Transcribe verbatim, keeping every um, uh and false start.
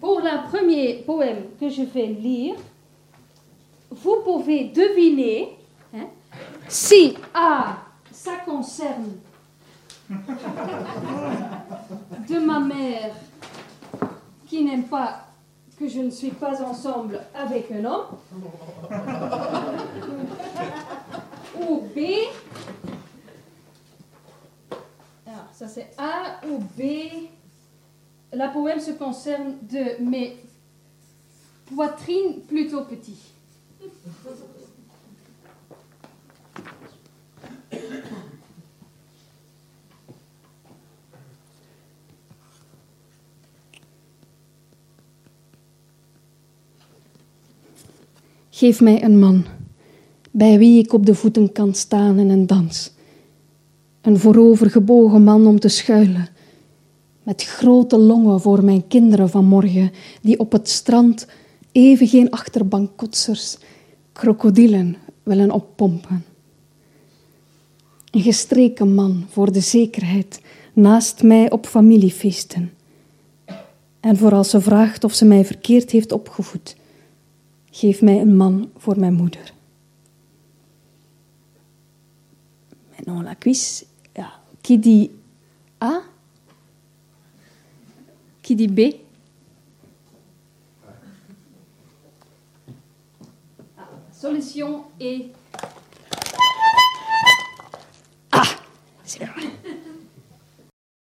pour le premier poème que je vais lire, vous pouvez deviner hein, si A, ça concerne de ma mère qui n'aime pas que je ne suis pas ensemble avec un homme, ou B, alors ça c'est A ou B, la poème se concerne de mes poitrines plutôt petites. Geef mij een man, bij wie ik op de voeten kan staan in een dans. Een voorovergebogen man om te schuilen, met grote longen voor mijn kinderen van morgen, die op het strand even geen achterbankkotsers, krokodillen willen oppompen. Een gestreken man voor de zekerheid naast mij op familiefeesten. En voor als ze vraagt of ze mij verkeerd heeft opgevoed, geef mij een man voor mijn moeder. Maintenant la quiz. Ja. Qui dit A? Qui dit B? Ah, solution est Ah, c'est vrai.